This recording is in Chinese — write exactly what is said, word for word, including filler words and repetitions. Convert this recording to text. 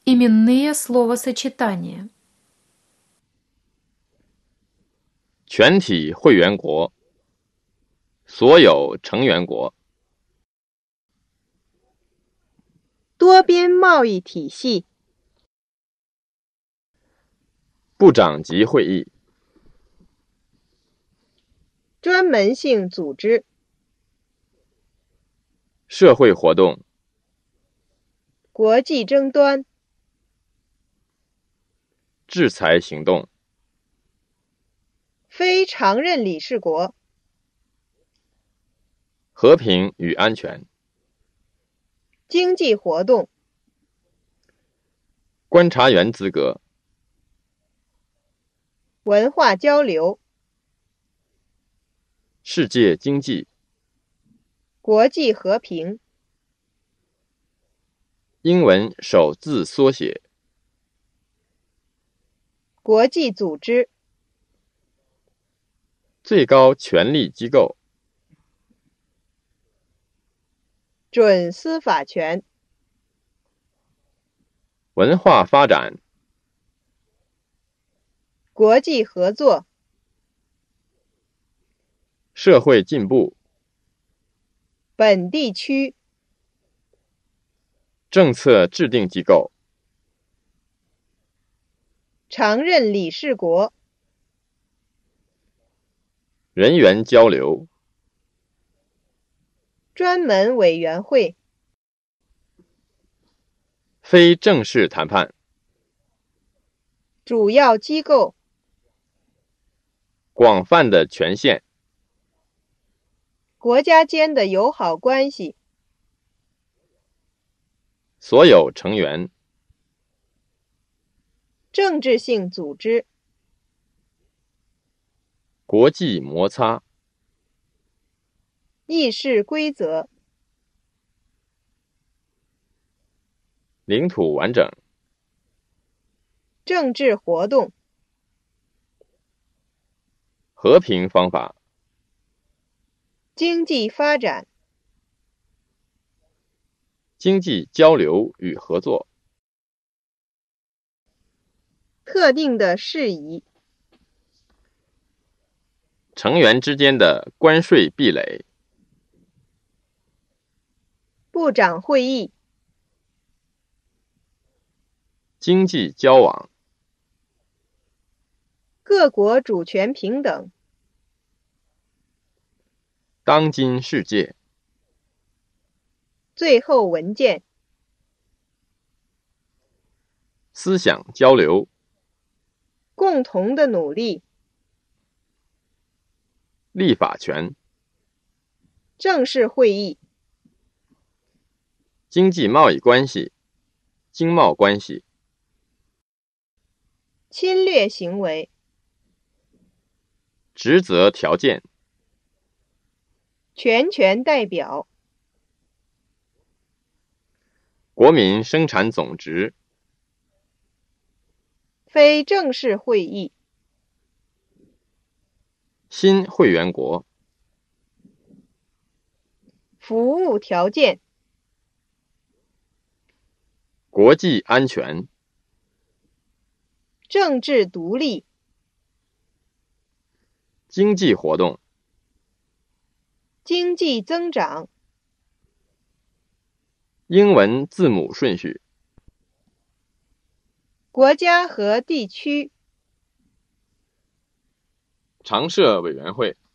Именные словосочетания. 全体会员国，所有成员国。 多边贸易体系。 部长级会议。 专门性组织。 社会活动。 国际争端。 制裁行动。 非常任理事国。 和平与安全。 经济活动。 观察员资格。 文化交流。 世界经济。 国际和平。 英文首字缩写。 国际组织。 最高权力机构。 准司法权。 文化发展。 国际合作。 社会进步。 本地区。 政策制定机构。 常任理事国。 人员交流。 专门委员会。 非正式谈判。 主要机构。 广泛的权限。 国家间的友好关系。 所有成员。 政治性组织。 国际摩擦。 议事规则。 领土完整。 政治活动。 和平方法。 经济发展。 经济交流与合作。 特定的事宜。 成员之间的关税壁垒。 部长会议。 经济交往。 各国主权平等。 当今世界。 最后文件。 思想交流。 共同的努力。 立法权。 正式会议。 经济贸易关系。经贸关系。 侵略行为。 职责条件。 全权代表。 国民生产总值。 非正式会议。 新会员国。 服务条件。 国际安全。 政治独立。 经济活动。 经济增长。 英文字母顺序。 国家和地区。 常设委员会。